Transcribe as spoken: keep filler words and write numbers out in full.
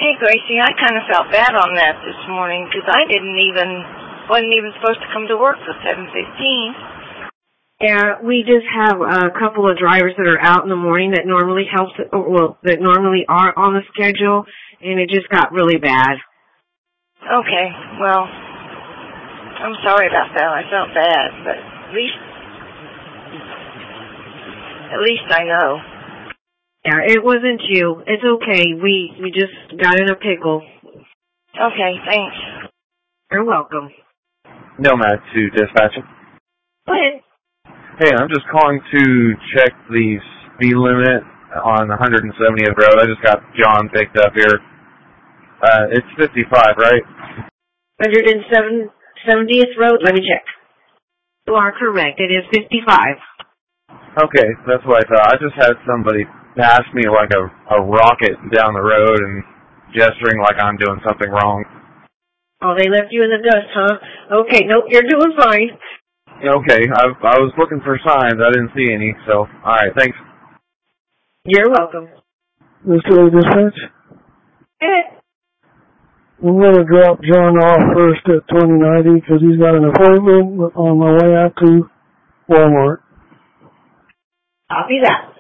Hey, Gracie, I kind of felt bad on that this morning because I didn't even, wasn't even supposed to come to work till seven fifteen. Yeah, we just have a couple of drivers that are out in the morning that normally helps, well, that normally are on the schedule, and it just got really bad. Okay, well, I'm sorry about that. I felt bad, but at least, at least I know. Yeah, it wasn't you. It's okay. We we just got in a pickle. Okay, thanks. You're welcome. Nomad to dispatching. Go ahead. Hey, I'm just calling to check the speed limit on one hundred seventieth Road. I just got John picked up here. Uh, it's fifty-five, right? one hundred seventieth Road? Let me check. You are correct. It is fifty-five. Okay, that's what I thought. I just had somebody pass me like a, a rocket down the road and gesturing like I'm doing something wrong. Oh, they left you in the dust, huh? Okay, nope, you're doing fine. Okay, I, I was looking for signs. I didn't see any, so, alright, thanks. You're welcome. This is dispatch. Eh. I'm going to drop John off first at twenty ninety because he's got an appointment on my way out to Walmart. Copy that.